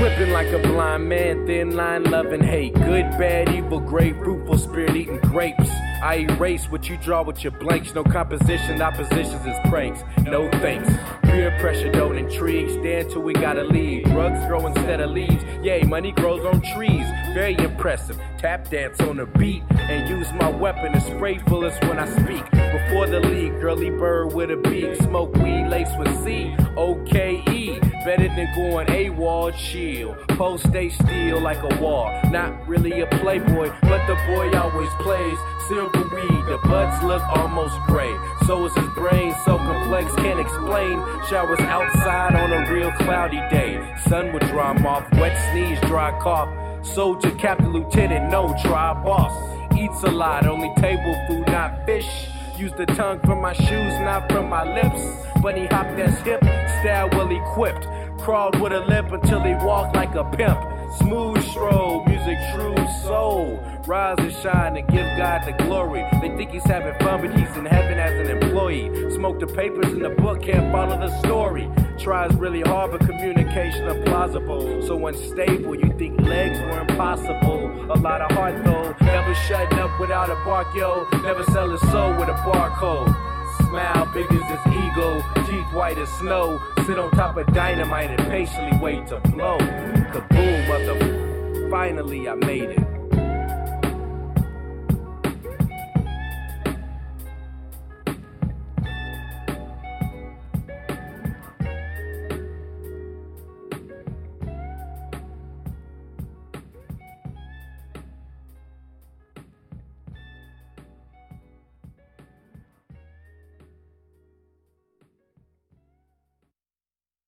Whipping like a blind man, thin line, love and hate. Good, bad, evil, great, fruitful, spirit eating grapes. I erase what you draw with your blanks. No composition, oppositions is pranks. No thanks. Peer pressure don't intrigue. Stand till we gotta leave. Drugs grow instead of leaves. Yay, money grows on trees. Very impressive. Tap dance on the beat. And use my weapon to spray bullets when I speak. Before the league, girly bird with a beak. Smoke weed laced with C-O-K-E. Better than going AWOL, chill. Post stay still like a wall. Not really a playboy, but the boy always plays. Silver weed, the buds look almost gray. So is his brain, so complex, can't explain. Showers outside on a real cloudy day. Sun would dry him off, wet sneeze, dry cough. Soldier, captain, lieutenant, no try boss. Eats a lot, only table food, not fish. Use the tongue from my shoes, not from my lips. Bunny hop that's hip, style well equipped. Crawled with a limp until he walked like a pimp. Smooth stroll, music true soul. Rise and shine and give God the glory. They think he's having fun, but he's in heaven as an employee. Smoke the papers in the book, can't follow the story. Tries really hard, but communication implausible. So unstable, you think legs were impossible. A lot of heart though, never shutting up without a bark, yo. Never sell his soul with a barcode. Smile big as his ego, teeth white as snow. Sit on top of dynamite and patiently wait to blow. Kaboom, finally I made it.